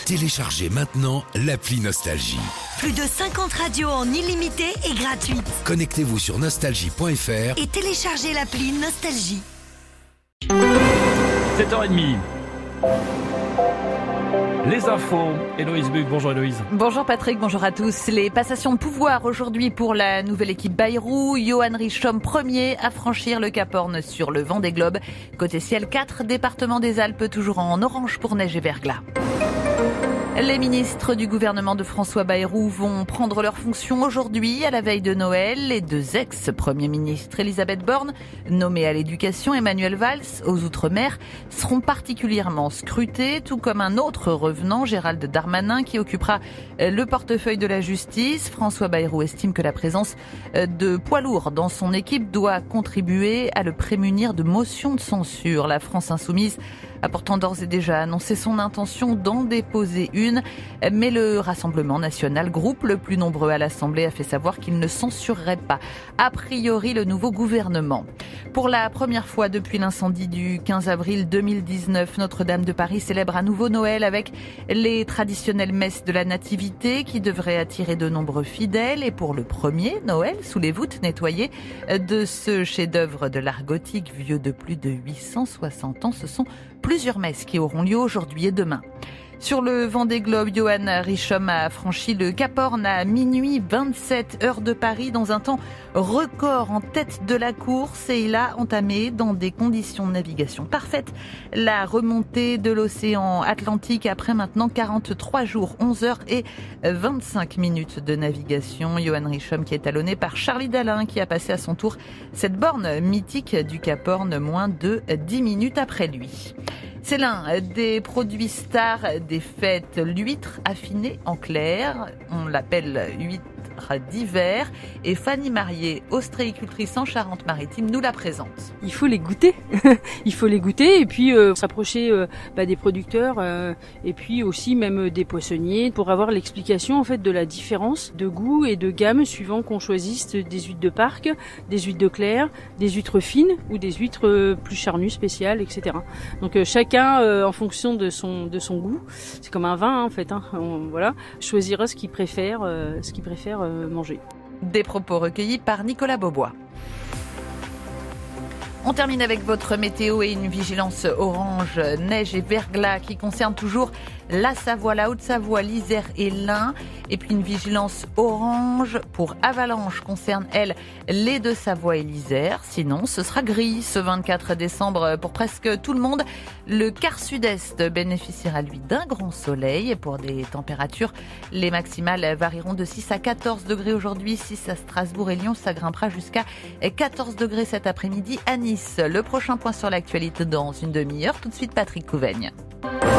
Téléchargez maintenant l'appli Nostalgie. Plus de 50 radios en illimité et gratuite. Connectez-vous sur nostalgie.fr et téléchargez l'appli Nostalgie. 7h30. Les infos, Héloïse Buc. Bonjour Héloïse. Bonjour Patrick, bonjour à tous. Les passations de pouvoir aujourd'hui pour la nouvelle équipe Bayrou. Johan Richomme, premier à franchir le Cap Horn sur le Vendée Globe. Côté ciel, 4 départements des Alpes toujours en orange pour neige et verglas. Les ministres du gouvernement de François Bayrou vont prendre leurs fonctions aujourd'hui à la veille de Noël. Les 2 ex-premiers ministres, Elisabeth Borne, nommée à l'éducation, Emmanuel Valls aux Outre-mer, seront particulièrement scrutés, tout comme un autre revenant, Gérald Darmanin, qui occupera le portefeuille de la justice. François Bayrou estime que la présence de poids lourds dans son équipe doit contribuer à le prémunir de motions de censure. La France insoumise a pourtant d'ores et déjà annoncé son intention d'en déposer une, mais le Rassemblement national, groupe le plus nombreux à l'Assemblée, a fait savoir qu'il ne censurerait pas, a priori, le nouveau gouvernement. Pour la première fois depuis l'incendie du 15 avril 2019, Notre-Dame de Paris célèbre à nouveau Noël avec les traditionnelles messes de la Nativité qui devraient attirer de nombreux fidèles. Et pour le premier Noël, sous les voûtes nettoyées de ce chef-d'œuvre de l'art gothique vieux de plus de 860 ans, ce sont plusieurs messes qui auront lieu aujourd'hui et demain. Sur le Vendée Globe, Johan Richomme a franchi le Cap Horn à minuit 27 heures de Paris dans un temps record en tête de la course et il a entamé dans des conditions de navigation parfaites la remontée de l'océan Atlantique après maintenant 43 jours, 11 heures et 25 minutes de navigation. Johan Richomme qui est talonné par Charlie Dalin qui a passé à son tour cette borne mythique du Cap Horn moins de 10 minutes après lui. C'est l'un des produits stars des fêtes, l'huître affinée en clair. On l'appelle huître d'hiver. Et Fanny Marié, ostréicultrice en Charente-Maritime, nous la présente. Il faut les goûter. Il faut les goûter et puis s'approcher des producteurs et puis aussi même des poissonniers pour avoir l'explication en fait de la différence de goût et de gamme suivant qu'on choisisse des huîtres de parc, des huîtres de clair, des huîtres fines ou des huîtres plus charnues, spéciales, etc. Donc chacun en fonction de son goût, c'est comme un vin en fait. Choisira ce qu'il préfère, manger. Des propos recueillis par Nicolas Beaubois. On termine avec votre météo et une vigilance orange, neige et verglas qui concerne toujours la Savoie, la Haute-Savoie, l'Isère et l'Ain. Et puis une vigilance orange pour avalanche concerne, elle, les Deux-Savoie et l'Isère. Sinon, ce sera gris ce 24 décembre pour presque tout le monde. Le quart sud-est bénéficiera, lui, d'un grand soleil. Et pour des températures, les maximales varieront de 6 à 14 degrés aujourd'hui. 6 à Strasbourg et Lyon, ça grimpera jusqu'à 14 degrés cet après-midi à Nice. Le prochain point sur l'actualité dans une demi-heure. Tout de suite, Patrick Couvaigne.